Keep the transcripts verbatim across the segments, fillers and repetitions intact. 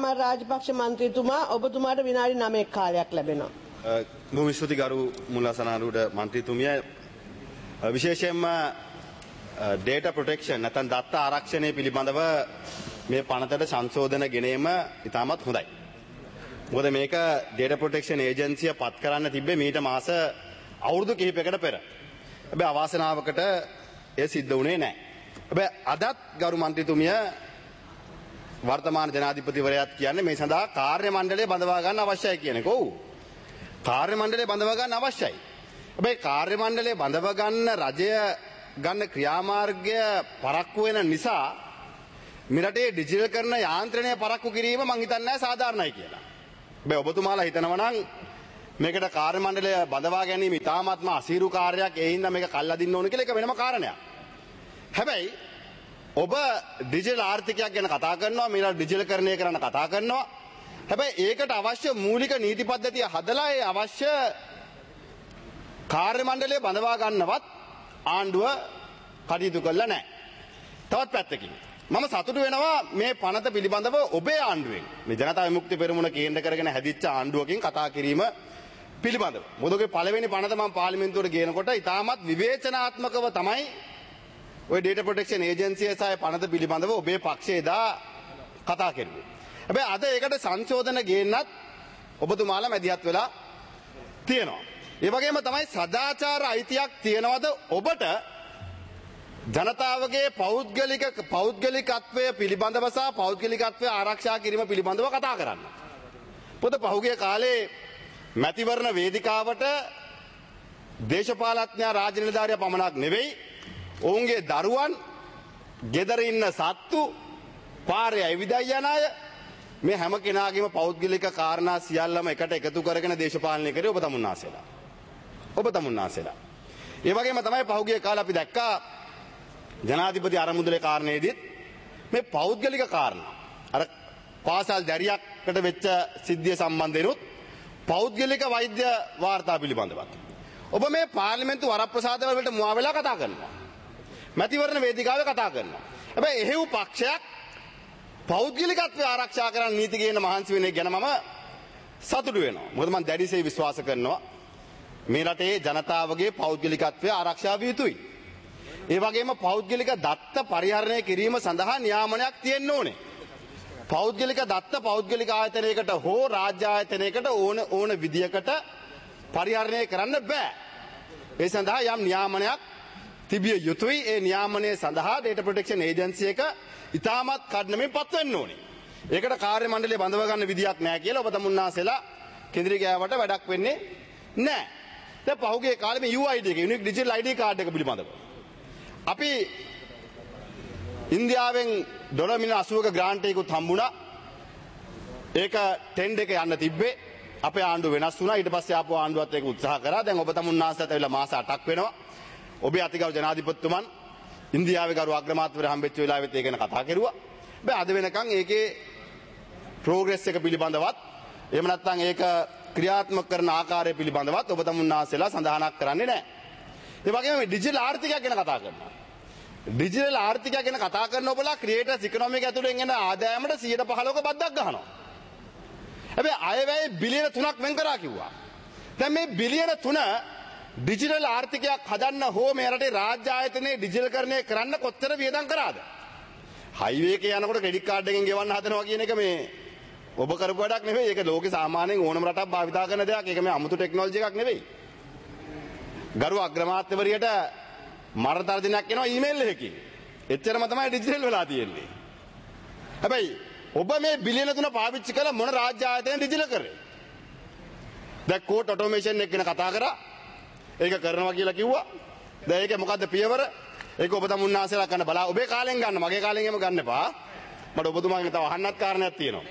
චාමර් රාජපක්ෂ මන්ත්‍රීතුමා ඔබතුමාට විනාඩි නවයක කාලයක් ලැබෙනවා. බොහොම ස්තුතියි ගරු මුල්ලාසනාරුඩ මන්ත්‍රීතුමිය. විශේෂයෙන්ම data protection නැත්නම් දත්ත ආරක්ෂණය පිළිබඳව මේ පනතට සංශෝධන ගෙනීම ඉතාමත් හොඳයි. මොකද මේක data protection agency පත් කරන්න තිබ්බේ මීට මාස අවුරුදු කිහිපයකට පෙර. හැබැයි අවාසනාවකට ඒ සිද්ධ වුණේ නැහැ. හැබැයි අදත් ගරු මන්ත්‍රීතුමිය වර්තමාන ජනාධිපතිවරයාත් කියන්නේ මේ සඳහා කාර්ය මණ්ඩලය බඳවා ගන්න අවශ්‍යයි කියන එක. ඔව්. කාර්ය මණ්ඩලය බඳවා ගන්න අවශ්‍යයි. හැබැයි කාර්ය මණ්ඩලය බඳව ගන්න රජය ගන්න ක්‍රියාමාර්ගය පරක්කු වෙන නිසා මිරටේ ඩිජිටල් කරන යාන්ත්‍රණය පරක්කු කිරීම මං හිතන්නේ නැහැ සාධාරණයි කියලා. හැබැයි ඔබතුමාලා හිතනවා නම් මේකට කාර්ය මණ්ඩලය බඳවා ගැනීම ඉතාමත්ම අසීරු කාර්යයක් ඒ හින්දා මේක කල්ලාදින්න ඕන කියලා ඒක වෙනම කාරණයක්. හැබැයි ඔබ ඩිජිටල් ආර්ථිකයක් ගැන කතා කරනවා මේලා ඩිජිටල්කරණය කරන්න කතා කරනවා. හැබැයි ඒකට අවශ්‍ය මූලික නීති පද්ධතිය හදලා ඒ අවශ්‍ය කාර්ය මණ්ඩලය බඳවා ගන්නවත් ආණ්ඩුව කටයුතු කළා නැහැ. තවත් පැත්තකින් මම සතුටු වෙනවා මේ පනත පිළිබඳව ඔබේ ආණ්ඩුවෙන් මේ ජනතා විමුක්ති පෙරමුණ කේන්ද්‍ර කරගෙන හැදිච්ච ආණ්ඩුවකින් කතා කිරීම පිළිබඳව. මොකද ඔගේ පළවෙනි පනත මම පාර්ලිමේන්තුවට ගේනකොට ඉතාමත් විවේචනාත්මකව තමයි ඔය data protection agency සහ පනත පිළිබඳව ඔබේ පක්ෂය දා කතා කරුවේ. හැබැයි අද ඒකට සංශෝධන ගේන්නත් ඔබතුමාලා මැදිහත් වෙලා තියෙනවා. ඒ වගේම තමයි සදාචාර අයිතියක් තියනවද ඔබට ජනතාවගේ පෞද්ගලික පෞද්ගලිකත්වය පිළිබඳව සහ පෞද්ගලිකත්වය ආරක්ෂා කිරීම පිළිබඳව කතා කරන්න. පොත පහුගිය කාලේ මැතිවරණ වේදිකාවට දේශපාලඥයා රාජ්‍ය නිලධාරියා පමණක් නෙවෙයි ඔවුන්ගේ දරුවන් ගෙදර ඉන්න සත්තු පාරේ ඇවිදයි යන අය මේ හැම කෙනාගේම පෞද්ගලික කාරණා සියල්ලම එකට එකතු කරගෙන දේශපාලනය කරේ ඔබ තමුන්නාසෙලා. ඔබ තමුන්නාසෙලා. ඒ වගේම තමයි පහුගිය කාලේ අපි දැක්කා ජනාධිපති අරමුදලේ කාරණේදීත් මේ පෞද්ගලික කාරණා අර පාසල් දැරියක්කට වෙච්ච සිද්ධිය සම්බන්ධෙනුත් පෞද්ගලික වෛද්‍ය වාර්තා පිළිබඳවත් ඔබ මේ පාර්ලිමේන්තු වරප්‍රසාද වලට මුවා වෙලා කතා කරනවා. මැතිවරණ වේදිකාවේ කතා කරනවා. හැබැයි එහෙව් පක්ෂයක් පෞද්ගලිකත්වය ආරක්ෂා කරන්න නීති ගේන මහන්සි වෙන එක ගැන මම සතුටු වෙනවා. මොකද මම දැඩිසේ විශ්වාස කරනවා මේ රටේ ජනතාවගේ පෞද්ගලිකත්වය ආරක්ෂා විය යුතුයි. ඒ වගේම පෞද්ගලික දත්ත පරිහරණය කිරීම සඳහා නියාමනයක් තියෙන්න ඕනේ. පෞද්ගලික දත්ත පෞද්ගලික ආයතනයකට හෝ රාජ්‍ය ආයතනයකට ඕන ඕන විදියකට පරිහරණය කරන්න බෑ. ඒ සඳහා යම් නියාමනයක් තිබිය යුතුයි. ඒ නියාමනය සඳහා data protection agency එක ඉතාමත් කඩනමින් පත් වෙන්න ඕනේ. ඒකට කාර්ය මණ්ඩලය බඳව ගන්න විදියක් නැහැ කියලා ඔබ තමුන්නාසෙලා කෙන්ද්‍රී ගෑවට වැඩක් වෙන්නේ නැහැ. දැන් පහුගිය කාලේ මේ U I D එක unique digital I D card එක පිළිබඳව අපි ඉන්දියාවෙන් ඩොලර් මිලියන අසූවක ග්‍රාන්ට් එකකුත් හම්බුණා. ඒක ටෙන්ඩර් එක යන්න තිබ්බේ. අපේ ආණ්ඩුව වෙනස් වුණා. ඊට පස්සේ ආපහු ආණ්ඩුවත් ඒක උත්සාහ කරා. දැන් ඔබ තමුන්නාසලට ඇවිල්ලා මාස අටක් වෙනවා. ඔබේ අතිගරු ජනාධිපතිතුමන් ඉන්දියාවේ ගරු අග්‍රාමාත්‍යවරයා හම්බෙච්ච වෙලාවෙත් ඒක ගැන කතා කරුවා. හැබැයි අද වෙනකන් ඒකේ ප්‍රෝග්‍රස් එක පිළිබඳවත් එහෙම නැත්නම් ඒක ක්‍රියාත්මක කරන ආකාරය පිළිබඳවත් ඔබ තමුන්නාසලා සඳහනක් කරන්නේ නැහැ. ඒ වගේම මේ ඩිජිටල් ආර්ථිකයක් ගැන කතා කරනවා. ඩිජිටල් ආර්ථිකයක් ගැන කතා කරන ඔබලා ක්‍රියේටර්ස් ඉකොනොමි එක ඇතුළෙන් එන ආදායමට සියයට පහළොවක බද්දක් ගහනවා. හැබැයි අයවැය බිලියන තුනක් වෙන් කරා කිව්වා. දැන් මේ බිලියන තුන ඩිජිටල් ආර්ථිකයක් හදන්න හෝ මේ රටේ රාජ්‍ය ආයතනයේ ඩිජිටල්කරණය කරන්න කොච්චර වියදම් කරාද? හයිවේ එකේ යනකොට ක්‍රෙඩිට් කාඩ් එකෙන් ගෙවන්න හදනවා කියන එක මේ ඔබ කරපු වැඩක් නෙවෙයි. ඒක ලෝකේ සාමාන්‍යයෙන් ඕනම රටක් භාවිතා කරන දෙයක්. ඒක මේ අමුතු ටෙක්නොලොජි එකක් නෙවෙයි. ගරු අග්‍රාමාත්‍යවරියට මරණ තර්ජනයක් එනවා ඊමේල් එකකින්. එච්චරම තමයි ඩිජිටල් වෙලා තියෙන්නේ. හැබැයි ඔබ මේ බිලියන තුන පාවිච්චි කළ මොන රාජ්‍ය ආයතනයෙන් ඩිජිටල් කරේ? දැන් කෝට් ඔටෝමේෂන් එක ගැන කතා කරා. ඒක කරනවා කියලා කිව්වා. දැන් ඒකේ මොකද්ද පියවර? ඒක ඔබ තමුන්නාසලා කරන්න බලා. ඔබේ කාලෙන් ගන්න. මගේ කාලෙන් එහෙම ගන්න එපා. මට ඔබතුමාගෙන් තව අහන්නත් කාරණයක් තියෙනවා.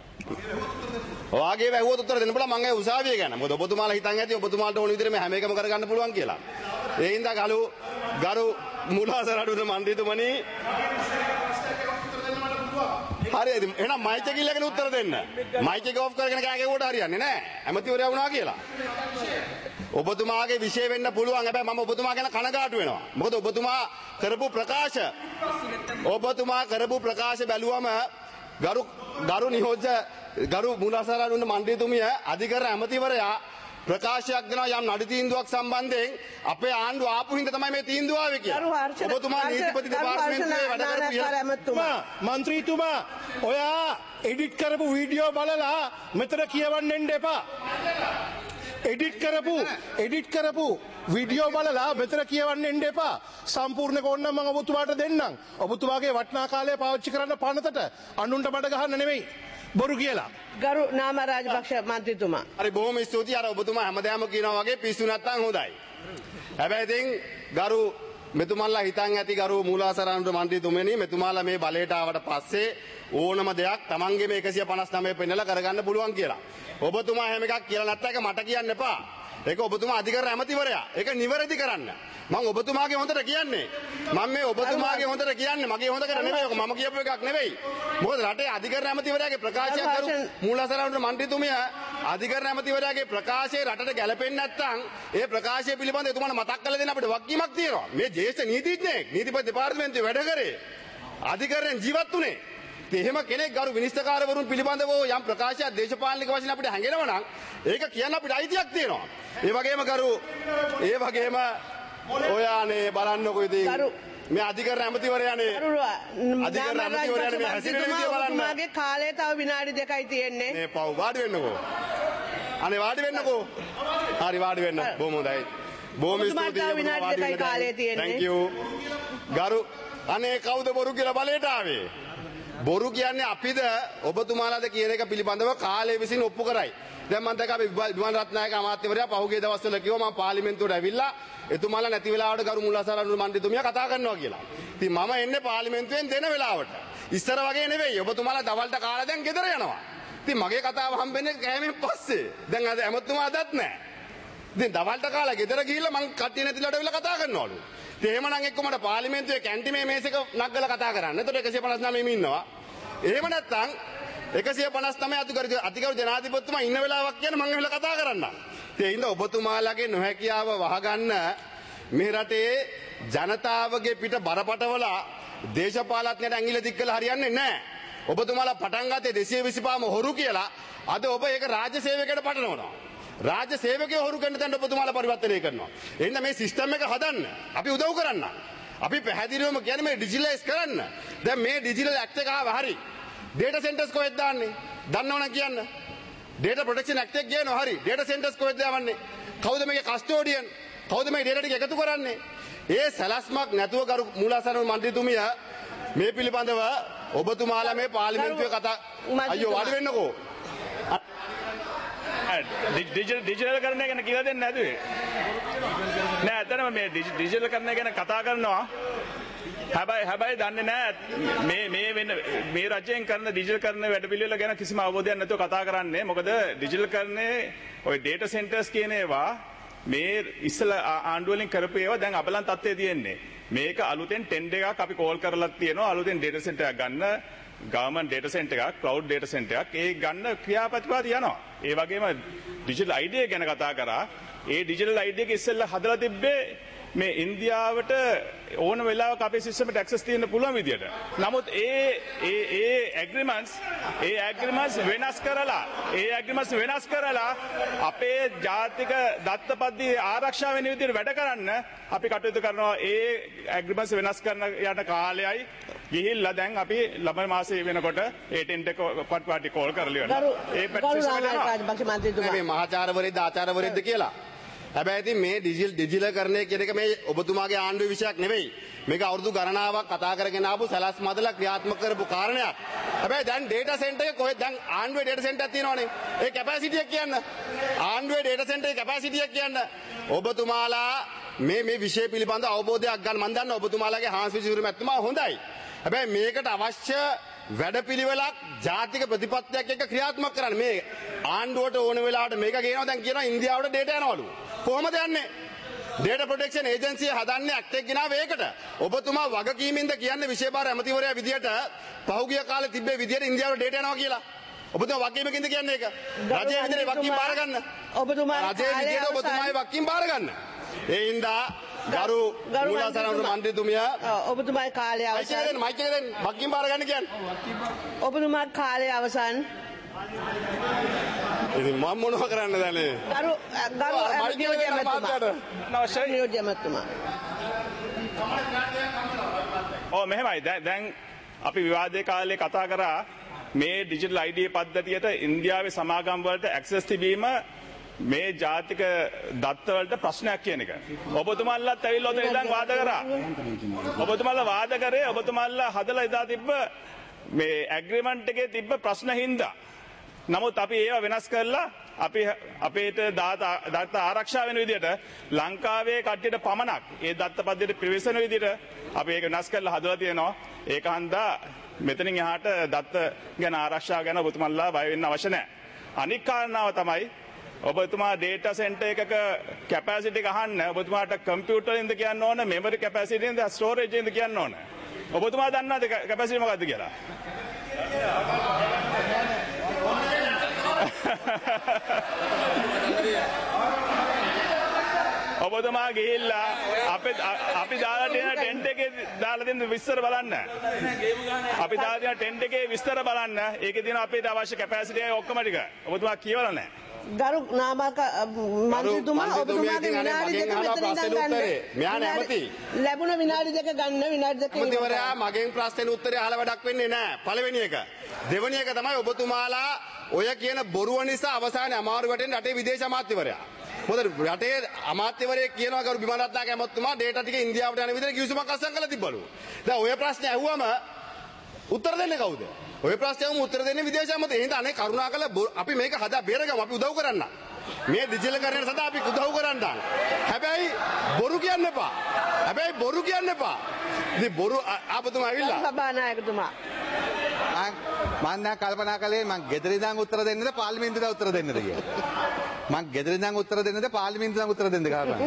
ඔයාගේ වැහුවොත් උත්තර දෙන්න බලන්න මම ඒ උසාවිය ගැන. මොකද ඔබතුමාලා හිතන් ඇති ඔබතුමාලට ඕන විදිහට මේ හැම එකම කරගන්න පුළුවන් කියලා. ඒ හින්දා ගලු ගරු මුලාසරඩුවේ මන්ත්‍රීතුමනි හරියද? එහෙනම් මයික් එක ඉල්ලගෙන උත්තර දෙන්න. මයික් එක ඔෆ් කරගෙන කෑ ගැහුවට හරියන්නේ නැහැ. ඇමතිවරයා වුණා කියලා. ඔබතුමාගේ විශේෂ වෙන්න පුළුවන්. හැබැයි මම ඔබතුමා ගැන කනගාටු වෙනවා. මොකද ඔබතුමා කරපු ප්‍රකාශ ඔබතුමා කරපු ප්‍රකාශ බැලුවම ගරු ගරු නියෝජ්‍ය ගරු මූලාසාරානුන්න මණ්ඩලතුමිය අධිකරණ ඇමතිවරයා ප්‍රකාශයක් දෙනවා යම් නඩු තීන්දුවක් සම්බන්ධයෙන් අපේ ආණ්ඩුව ආපු හින්දා තමයි මේ තීන්දුව ආවේ කියලා. ඔබතුමා නීතිපති දෙපාර්තමේන්තුවේ වැඩ කරපු මන්ත්‍රීතුමා ඔයා එඩිට් කරපු වීඩියෝ බලලා මෙතන කියවන්න එන්න එපා. එඩිට් කරපු එඩිට් කරපු වීඩියෝ බලලා මෙතන කියවන්න එන්න එපා. සම්පූර්ණ කොන්නම් මම ඔබතුමාට දෙන්නම්. ඔබතුමාගේ වටිනා කාලය පාවිච්චි කරන්න පනතට අනුන්ට බඩ ගහන්න නෙමෙයි. බොරු කියලා. ගරු නාම රාජපක්ෂ මන්ත්‍රීතුමා. හරි බොහොම ස්තුතියි. අර ඔබතුමා හැමදාම කියනවා වගේ පිස්සු නැත්තම් හොඳයි. හැබැයි ඉතින් ගරු මෙතුමන්ලා හිතන් ඇති ගරු මූලාසාරානුට මන්ත්‍රීතුමනි මෙතුමාලා මේ බලයට ආවට පස්සේ ඕනම දෙයක් Tamange මේ එකසිය පනස් නවය පෙන්නලා කරගන්න පුළුවන් කියලා. ඔබතුමා හැම එකක් කියලා නැත්නම් ඒක මට කියන්න එපා. ඒක ඔබතුමා අධිකරණ ඇමතිවරයා. ඒක නිවැරදි කරන්න. මම ඔබතුමාගේ හොඳට කියන්නේ. මම මේ ඔබතුමාගේ හොඳට කියන්නේ මගේ හොඳකට නෙවෙයි. ඔක මම කියපු එකක් නෙවෙයි. මොකද රටේ අධිකරණ ඇමතිවරයාගේ ප්‍රකාශයක් කරු මූලාසාරානුට මන්ත්‍රීතුමිය අධිකරණ ඇමතිවරයාගේ ප්‍රකාශය රටට ගැලපෙන්නේ නැත්නම් ඒ ප්‍රකාශය පිළිබඳව එතුමාට මතක් කරලා දෙන්න අපිට වගකීමක් තියෙනවා. මේ ජ්‍යෙෂ්ඨ නීතිඥයෙක් නීතිපති දෙපාර්තමේන්තුවේ වැඩ කරේ. අධිකරණයෙන් ජීවත් වුණේ. එහෙම කෙනෙක් ගරු විනිශ්චයකාරවරුන් පිළිබඳව යම් ප්‍රකාශයක් දේශපාලනික වශයෙන් අපිට හැඟෙනවා නම් ඒක කියන්න අපිට අයිතියක් තියෙනවා. ඒ වගේම ගරු ඒ වගේම ඔයානේ බලන්නකො ඉතින් මේ අධිකරණ ඇමතිවරයානේ අධිකරණ ඇමතිවරයානේ මේ හැසිරෙන විදිය බලන්න. ඔබතුමාගේ කාලය තව විනාඩි දෙකයි තියෙන්නේ. මේ පව් වාඩි වෙන්නකෝ. අනේ වාඩි වෙන්නකෝ. හරි වාඩි වෙන්න. බොහොම හොඳයි. බොහොම ස්තුතියි. විනාඩි දෙකයි කාලය තියෙන්නේ. thank you. ගරු අනේ කවුද බොරු කියලා බලයට ආවේ? බොරු කියන්නේ අපිද ඔබතුමාලාද කියන එක පිළිබඳව කාලය විසින් ඔප්පු කරයි. දැන් මම දැක්ක අපි විමල් රත්නායක අමාත්‍යවරයා පහුගිය දවස්වල කිව්වා මම පාර්ලිමේන්තුවට ඇවිල්ලා එතුමාලා නැති වෙලාවට ගරු මූලාසාරානුට මන්ත්‍රීතුමියා කතා කරනවා කියලා. ඉතින් මම එන්නේ පාර්ලිමේන්තුවෙන් දෙන වෙලාවට. ඉස්සර වගේ නෙවෙයි. ඔබතුමාලා දවල්ට කාලා දැන් ගෙදර යනවා. ඉතින් මගේ කතාව හම්බෙන්නේ කෑමෙන් පස්සේ. දැන් අද ඇමතුමා අදත් නැහැ. ඉතින් දවල්ට කාලා ගෙදර ගිහිල්ලා මං කට්ටිය නැතිලට වෙලා කතා කරනවලු. ඉතින් එහෙමනම් එක්ක මට පාර්ලිමේන්තුවේ කැන්ටිමේ මේසෙක නග්ගලා කතා කරන්න. එතකොට එකසිය පනස් නවයම ඉන්නවා. එහෙම නැත්නම් එකසිය පනස් නවය අධිකරු අධිකරු ජනාධිපතිතුමා ඉන්න වෙලාවක් කියන මම එහෙලා කතා කරන්න. ඒ හින්දා ඔබතුමාලාගේ නොහැකියාව වහගන්න මේ රටේ ජනතාවගේ පිට බරපතවල දේශපාලඥයන්ට ඇඟිල්ල දික් කළා හරියන්නේ නැහැ. ඔබතුමාලා පටන් ගත්තේ දෙසිය විසිපහම හොරු කියලා. අද ඔබ ඒක රාජ්‍ය සේවකයට පටලවනවා. රාජ්‍ය සේවකයෝ හොරු කරන තැනට ඔබතුමාලා පරිවර්තනය කරනවා. එහෙනම් මේ සිස්ටම් එක හදන්න අපි උදව් කරන්න. අපි පැහැදිලිවම කියන්නේ මේ ඩිජිටලයිස් කරන්න. දැන් මේ ඩිජිටල් ඇක්ට් එක ආව හරි. ඩේටා සෙන්ටර්ස් කොහෙද දාන්නේ? දන්නවනම් කියන්න. ඩේටා ප්‍රොටෙක්ෂන් ඇක්ට් එක කියනවා හරි. ඩේටා සෙන්ටර්ස් කොහෙද දාවන්නේ? කවුද මේකේ කස්ටෝඩියන්? කවුද මේ ඩේටා ටික එකතු කරන්නේ? ඒ සැලැස්මක් නැතුව ගරු මූලාසාරානුට මන්ත්‍රීතුමිය මේ පිළිබඳව ඔබතුමාලා මේ පාර්ලිමේන්තුවේ කතා අයියෝ වාඩි වෙන්නකෝ. ඩිජිටල් කරන එක ගැන කියලා දෙන්න නැතුවේ. නෑ ඇත්තටම මේ ඩිජිටල් කරන එක ගැන කතා කරනවා. හැබැයි හැබැයි දන්නේ නෑ මේ මේ වෙන මේ රජයෙන් කරන ඩිජිටල් කරන වැඩපිළිවෙල ගැන කිසිම අවබෝධයක් නැතුව කතා කරන්නේ. මොකද ඩිජිටල් කරන්නේ ওই ඩේටා සෙන්ටර්ස් කියන ඒවා මේ ඉස්සලා ආණ්ඩුව වලින් කරපු ඒවා දැන් අබලන් තත්ත්වයේ තියෙන්නේ. මේක අලුතෙන් ටෙන්ඩර් එකක් අපි කෝල් කරලා තියෙනවා අලුතෙන් ඩේටා සෙන්ටර් එකක් ගන්න. ගවර්න්මන්ට් ඩේටා සෙන්ටර් එකක් ක්ලවුඩ් ඩේටා සෙන්ටර් එකක් ඒ ගන්න ක්‍රියාපටිපාටි යනවා. ඒ වගේම ඩිජිටල් අයිඩියා ගැන කතා කරා. ඒ ඩිජිටල් අයිඩියා එක ඉස්සෙල්ලා හදලා තිබ්බේ මේ ඉන්දියාවට ඕන වෙලාවක අපේ සිස්ටම් එකට ඇක්සස් තියෙන්න පුළුවන් විදියට. නමුත් ඒ ඒ ඒ ඇග්‍රීමන්ට්ස් ඒ ඇග්‍රීමන්ට්ස් වෙනස් කරලා ඒ ඇග්‍රීමන්ට්ස් වෙනස් කරලා අපේ ජාතික දත්තපද්ධතිය ආරක්ෂා වෙන විදියට වැඩ කරන්න අපි කටයුතු කරනවා. ඒ ඇග්‍රීමන්ට්ස් වෙනස් කරන යන කාලයයි ගිහිල්ලා දැන් අපි ළම මාසයේ වෙනකොට ඒ ටෙන්ට් එක පට්පාටි කෝල් කරලා ඉවරයි. ඒ පැටිසිස් මේ මහාචාර්යවරයෙක්ද ආචාර්යවරයෙක්ද කියලා. හැබැයි ඉතින් මේ ඩිජිටල් ඩිජිටලකරණය කියන එක මේ ඔබතුමාගේ ආණ්ඩුවේ විෂයක් නෙවෙයි. මේක අවුරුදු ගණනාවක් කතා කරගෙන ආපු සැලැස්ම මදලා ක්‍රියාත්මක කරපු කාරණයක්. හැබැයි දැන් ඩේටා සෙන්ටර් එක කොහෙද? දැන් ආණ්ඩුවේ ඩේටා සෙන්ටර් එකක් තියෙනවනේ. ඒ කැපැසිටි එක කියන්න. ආණ්ඩුවේ ඩේටා සෙන්ටර් එකේ කැපැසිටි එක කියන්න. ඔබතුමාලා මේ මේ විෂය පිළිබඳ අවබෝධයක් ගන්න මම දන්නවා ඔබතුමාලාගේ හාන්ස් විසිරුම ඇත්තම හොඳයි. හැබැයි මේකට අවශ්‍ය වැඩපිළිවෙලක් ජාතික ප්‍රතිපත්තියක් එක්ක ක්‍රියාත්මක කරන්න. මේ ආණ්ඩුවට ඕන වෙලාවට මේක ගේනවා දැන් කියනවා ඉන්දියාවට ඩේටා යනවලු. කොහොමද යන්නේ? ඩේටා ප්‍රොටෙක්ෂන් ඒජන්සිය හදන්නේ ඇක්ට් එක ගෙනාව ඒකට. ඔබතුමා වගකීමින්ද කියන්නේ විශේෂ ඇමතිවරයා විදියට පහුගිය කාලේ තිබ්බේ විදියට ඉන්දියාවට ඩේටා යනවා කියලා. ඔබතුමා වගකීමකින්ද කියන්නේ ඒක? රජයේ විදියට වගකීම් බාර ගන්න. ඔබතුමා රජයේ විදියට ඔබතුමාගේ වගකීම් බාර ගන්න. ඒ හින්දා ගරු ගරු මූලාසන මන්ත්‍රීතුමියා ඔව්, ඔබතුමාගේ කාලය මයික් අවසන්. එක දෙන්න මයික් එක දෙන්න මග්ගින් බාර ගන්න කියන්නේ. ඔබතුමාගේ කාලය අවසන්. ඉතින් මම මොනව කරන්නද දැනේ? ගරු ගරු මයික් එක නියෝජ්‍ය දෙන්න ඇමතුමා. මාත්‍යට. අවශ්‍යයි. නියෝජ්‍ය ඇමතුමා. ඕ මෙහෙමයි දැන් දැන් අපි විවාදයේ කාලේ කතා කරා මේ ඩිජිටල් අයිඩී පද්ධතියට ඉන්දියාවේ සමාගම් වලට ඇක්සස් තිබීම මේ ජාතික දත්ත වලට ප්‍රශ්නයක් කියන එක. ඔබතුමාලත් ඇවිල්ලා ඔතන ඉඳන් වාද කරා. ඔබතුමාලා වාද කරේ ඔබතුමාලා හදලා ඉදා තිබ්බ මේ ඇග්‍රීමන්ට් එකේ තිබ්බ ප්‍රශ්න හින්දා. නමුත් අපි ඒවා වෙනස් කරලා අපි අපේට දත්ත ආරක්ෂා වෙන විදිහට ලංකාවේ කට්ටියට පමණක් ඒ දත්ත පද්ධතියට පිවිසෙන විදිහට අපි ඒක වෙනස් කරලා හදලා තියෙනවා. ඒක හන්දා මෙතනින් එහාට දත්ත ගැන ආරක්ෂා ගැන ඔබතුමාලා බය වෙන්න අවශ්‍ය නැහැ. අනික් කාරණාව තමයි ඔබතුමා ඩේටා සෙන්ටර් එකක කැපැසිටි එක අහන්න ඔබතුමාට කම්පියුටර් ඉන්ද කියන්න ඕන, මෙමරි කැපැසිටි ඉන්ද, ස්ටෝරේජ් ඉන්ද කියන්න ඕන. ඔබතුමා දන්නවද කැපැසිටි මොකක්ද කියලා? ඔබතුමා ගිහිල්ලා අපි අපි දාලා තියෙන ටෙන්ට් එකේ දාලා තියෙන විස්තර බලන්න. අපි දාලා තියෙන ටෙන්ට් එකේ විස්තර බලන්න. ඒකේ තියෙන අපිට අවශ්‍ය කැපැසිටි එක ඔක්කොම ටික. ඔබතුමා කියවලා නැහැ. ගරු නාමක මන්ත්‍රීතුමා ඔබතුමාගේ විනාඩි දෙක මෙතන ඉඳන් ගන්න. මෙයා නැමති. ලැබුණ විනාඩි දෙක ගන්න විනාඩි දෙක. මන්ත්‍රීවරයා මගෙන් ප්‍රශ්නෙට උත්තරේ අහලා වැඩක් වෙන්නේ නැහැ. පළවෙනි එක. දෙවෙනි එක තමයි ඔබතුමාලා ඔය කියන බොරුව නිසා අවසානයේ අමාරු වැටෙන රටේ විදේශ අමාත්‍යවරයා. මොකද රටේ අමාත්‍යවරයෙක් කියනවා ගරු බිමල් රත්නායක ඇමතුමා ඩේටා ටික ඉන්දියාවට යන විදිහට කිවිසුමක් අත්සන් කරලා තිබ්බලු. දැන් ඔය ප්‍රශ්නේ ඇහුවම උත්තර දෙන්නේ කවුද? ඔය ප්‍රශ්නයම උත්තර දෙන්නේ විදේශ අමාත්‍ය. එහෙනම් අනේ කරුණාකරලා අපි මේක හදා බේරගමු. අපි උදව් කරන්න. මේ ඩිජිටල් කරණය සඳහා අපි උදව් කරන්න. හැබැයි බොරු කියන්න එපා. හැබැයි බොරු කියන්න එපා. ඉතින් බොරු ආපතුමා ඇවිල්ලා. සභානායකතුමා. මම දැන් කල්පනා කළේ මං ගෙදර ඉඳන් උත්තර දෙන්නද පාර්ලිමේන්තුවට උත්තර දෙන්නද කියලා. මං ගෙදර ඉඳන් උත්තර දෙන්නද පාර්ලිමේන්තුවට උත්තර දෙන්නද කියලා.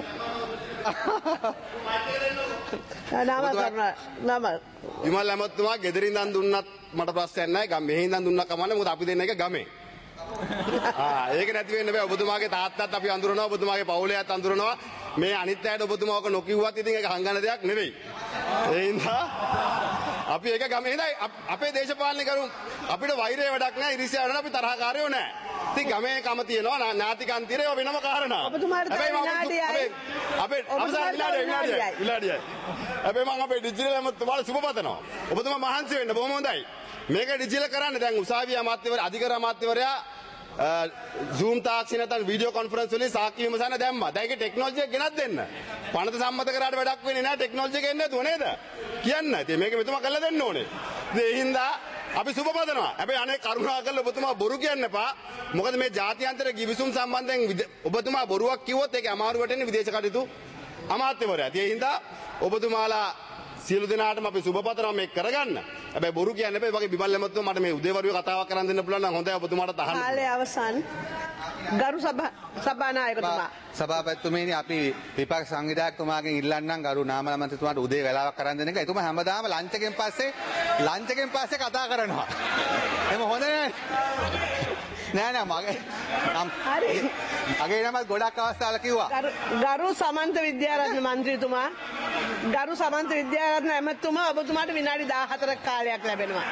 නාම කරන නාම විමල් ඇමතුමා ගෙදර ඉඳන් දුන්නත් මට ප්‍රශ්නයක් නැහැ. ගම් මෙහි ඉඳන් දුන්නා කමන්නේ. මොකද අපි දෙන්න එක ගමේ. ආ ඒක නැති වෙන්න බෑ. ඔබතුමාගේ තාත්තත් අපි අඳුරනවා. ඔබතුමාගේ පවුලයත් අඳුරනවා. මේ අනිත් අයට ඔබතුමාවක නොකියුවත් ඉතින් ඒක හංගන දෙයක් නෙවෙයි. ඒ හින්දා අපි ඒක ගමේ ඉඳයි අපේ දේශපාලනේ කරු අපිට වෛරය වැඩක් නැහැ. ඉරිසියාව නැහැ. අපි තරහකාරයෝ නැහැ. ඉතින් ගමේ කම තියෙනවා. ඥාතිකන් තිරේ ඔය වෙනම කාරණා. ඔබතුමාට තව විනාඩියයි. අපේ අවසන් විනාඩියයි විනාඩියයි විනාඩියයි. හැබැයි මම අපේ ඩිජිටල් ඇමතුමාට සුබ පතනවා. ඔබතුමා මහන්සි වෙන්න බොහොම හොඳයි. මේක ඩිජිටල් කරන්න දැන් උසාවිය අමාත්‍යවරයා අධිකරණ අමාත්‍යවරයා Zoom තාක්ෂි නැත්නම් වීඩියෝ කොන්ෆරන්ස් වලින් සාක්ෂි විමසන්න දැම්මා. දැන් ඒකේ ටෙක්නොලොජි එක ගෙනත් දෙන්න. පනත සම්මත කරාට වැඩක් වෙන්නේ නැහැ ටෙක්නොලොජි එක එන්නේ නැතුව නේද? කියන්න. ඉතින් මේක මෙතුමා කරලා දෙන්න ඕනේ. ඉතින් ඒ හින්දා අපි සුබ පතනවා. හැබැයි අනේ කරුණාකරලා ඔබතුමා බොරු කියන්න එපා. මොකද මේ ජාත්‍යන්තර ගිවිසුම් සම්බන්ධයෙන් ඔබතුමා බොරුවක් කිව්වොත් ඒක අමාරු වැටෙන්නේ විදේශ කටයුතු අමාත්‍යවරයා. ඒ හින්දා ඔබතුමාලා සියලු දෙනාටම අපි සුබ පතනවා මේක කරගන්න. හැබැයි බොරු කියන්න එපා. ඒ වගේ බිමල් ඇමතුමා මට මේ උදේවරුේ කතාවක් කරන් දෙන්න පුළුවන් නම් හොඳයි ඔබතුමාට අහන්න. කාලය අවසන්. ගරු සභා සභානායකතුමා. සභාපතිතුමනි අපි විපක්ෂ සංවිධායකතුමාගෙන් ඉල්ලන්නම් ගරු නාමල් මන්ත්‍රීතුමාට උදේ වෙලාවක් කරන් දෙන්න එක. එතුමා හැමදාම ලන්ච් එකෙන් පස්සේ ලන්ච් එකෙන් පස්සේ කතා කරනවා. එහෙම හොඳ නෑ. නෑ නෑ මගේ හරි. මගේ නමත් ගොඩක් අවස්ථාවල කිව්වා. ගරු සමන්ත විද්‍යාරත්න මන්ත්‍රීතුමා. ගරු සමන්ත විද්‍යාරත්න ඇමතුමා ඔබතුමාට විනාඩි දාහතරක කාලයක් ලැබෙනවා.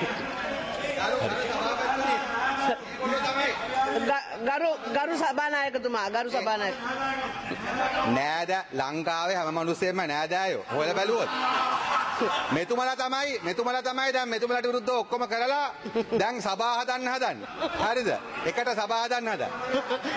ගරු ගරු සභානායකතුමා ගරු සභානායක නෑද ලංකාවේ හැම මිනිස්සෙම නෑදෑයෝ හොයලා බැලුවොත් මෙතුමලා තමයි මෙතුමලා තමයි දැන් මෙතුමලාට විරුද්ධව ඔක්කොම කරලා දැන් සභා හදන්න හදන්නේ. හරිද? එකට සභා හදන්න හදන්නේ.